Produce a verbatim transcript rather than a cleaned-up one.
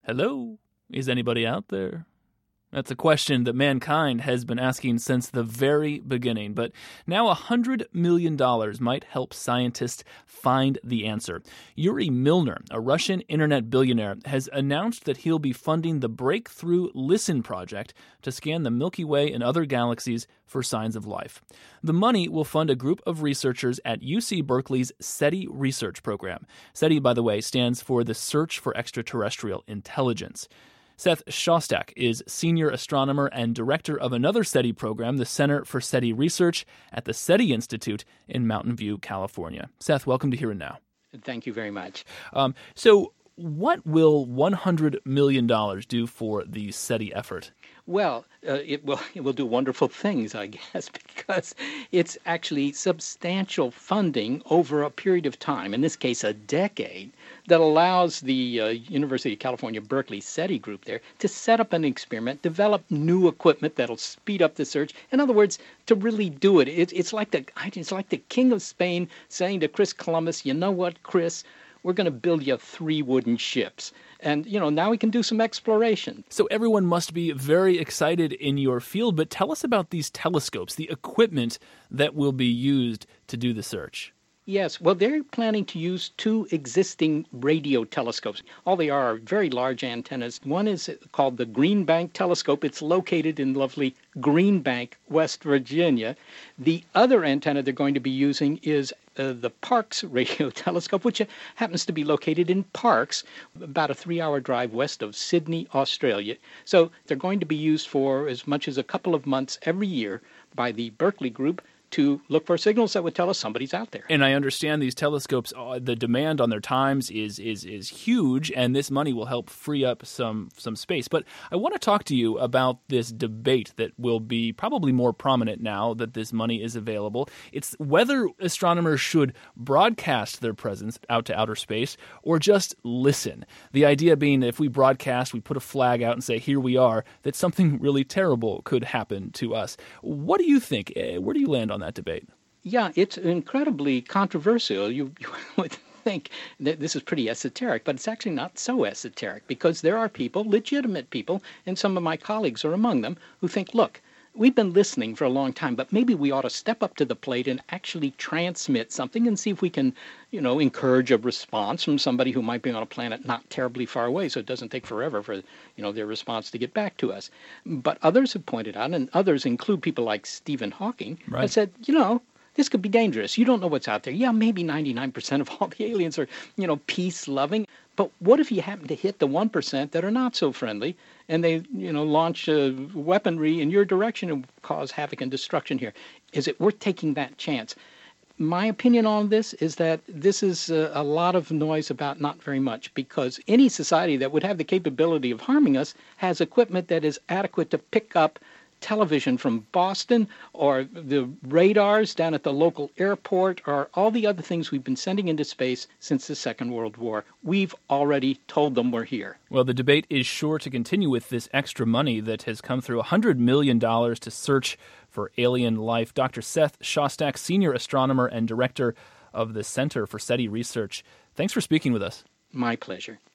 Hello? Is anybody out there? That's a question that mankind has been asking since the very beginning, but now one hundred million dollars might help scientists find the answer. Yuri Milner, a Russian internet billionaire, has announced that he'll be funding the Breakthrough Listen project to scan the Milky Way and other galaxies for signs of life. The money will fund a group of researchers at U C Berkeley's SETI research program. SETI, by the way, stands for the Search for Extraterrestrial Intelligence. Seth Shostak is senior astronomer and director of another SETI program, the Center for SETI Research at the SETI Institute in Mountain View, California. Seth, welcome to Here and Now. Thank you very much. Um, so what will one hundred million dollars do for the SETI effort? Well, uh, it will it will do wonderful things, I guess, because it's actually substantial funding over a period of time, in this case a decade, that allows the uh, University of California, Berkeley SETI group there to set up an experiment, develop new equipment that'll speed up the search. In other words, to really do it. it it's like the it's like the King of Spain saying to Chris Columbus, you know what, Chris? We're going to build you three wooden ships. And, you know, now we can do some exploration. So everyone must be very excited in your field, but tell us about these telescopes, the equipment that will be used to do the search. Yes, well, they're planning to use two existing radio telescopes. All they are are very large antennas. One is called the Green Bank Telescope. It's located in lovely Green Bank, West Virginia. The other antenna they're going to be using is uh, the Parkes Radio Telescope, which happens to be located in Parkes, about a three-hour drive west of Sydney, Australia. So they're going to be used for as much as a couple of months every year by the Berkeley group to look for signals that would tell us somebody's out there. And I understand these telescopes, uh, the demand on their times is is is huge, and this money will help free up some some space. But I want to talk to you about this debate that will be probably more prominent now that this money is available. It's whether astronomers should broadcast their presence out to outer space or just listen. The idea being that if we broadcast, we put a flag out and say, here we are, that something really terrible could happen to us. What do you think? Where do you land on that debate? Yeah, it's incredibly controversial. You, you would think that this is pretty esoteric, but it's actually not so esoteric because there are people, legitimate people, and some of my colleagues are among them, who think, look, we've been listening for a long time, but maybe we ought to step up to the plate and actually transmit something and see if we can, you know, encourage a response from somebody who might be on a planet not terribly far away, so it doesn't take forever for, you know, their response to get back to us. But others have pointed out, and others include people like Stephen Hawking, right, have said, you know, this could be dangerous. You don't know what's out there. Yeah, maybe ninety-nine percent of all the aliens are, you know, peace-loving. But what if you happen to hit the one percent that are not so friendly, and they, you know, launch uh, weaponry in your direction and cause havoc and destruction here? Is it worth taking that chance? My opinion on this is that this is uh, a lot of noise about not very much, because any society that would have the capability of harming us has equipment that is adequate to pick up television from Boston, or the radars down at the local airport, or all the other things we've been sending into space since the Second World War. We've already told them we're here. Well, the debate is sure to continue with this extra money that has come through, one hundred million dollars to search for alien life. Doctor Seth Shostak, senior astronomer and director of the Center for SETI Research. Thanks for speaking with us. My pleasure.